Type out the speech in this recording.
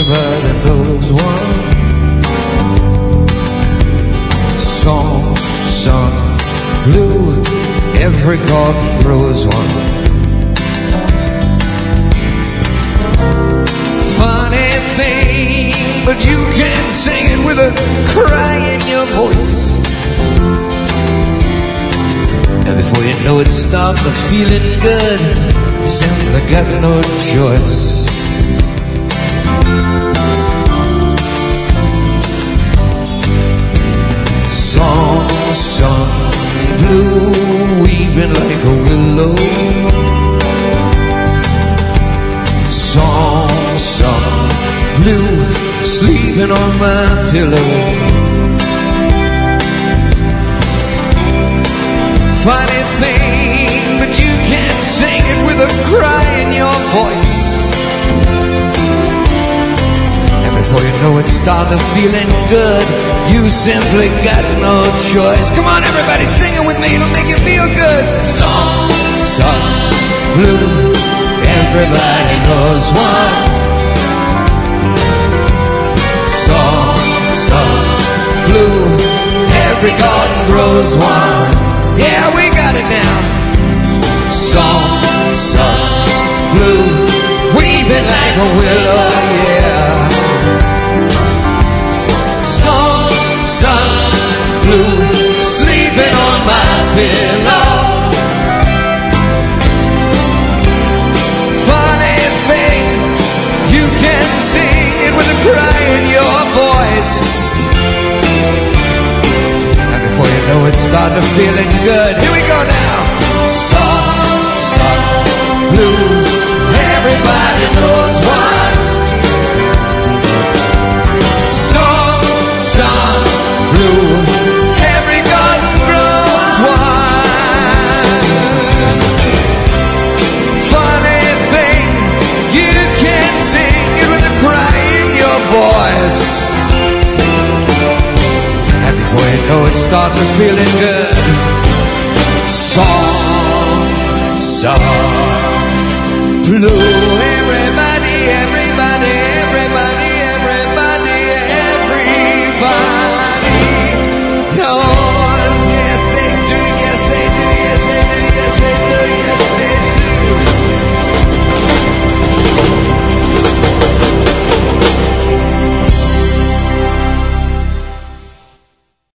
everybody knows one. Song sung blue, every garden grows one. Funny thing, but you can sing it with a cry in your voice. And before you know it, start the feeling good. You simply got no choice. Song sung blue, weeping like a willow. Song sung blue, sleeping on my pillow. Funny thing, but you can't sing it with a cry in your voice. And before you know it, start to feeling good. You simply got no choice. Come on, everybody, sing it with me. It'll make you feel good. Song sung blue, everybody knows one. Song sung blue, every garden grows one. Yeah, we got it now. Song sung blue, weeping like a willow, yeah. Song sung blue, sleeping on my pillow. Funny thing, you can sing it with a cry in your voice. Before you know it, start to feeling good. Here we go now. Song sung blue, everybody knows one. Song sung blue, every garden grows one. Funny thing, you can sing it with a cry in your voice. Before you know it, start to feeling good. Song sung blue, everybody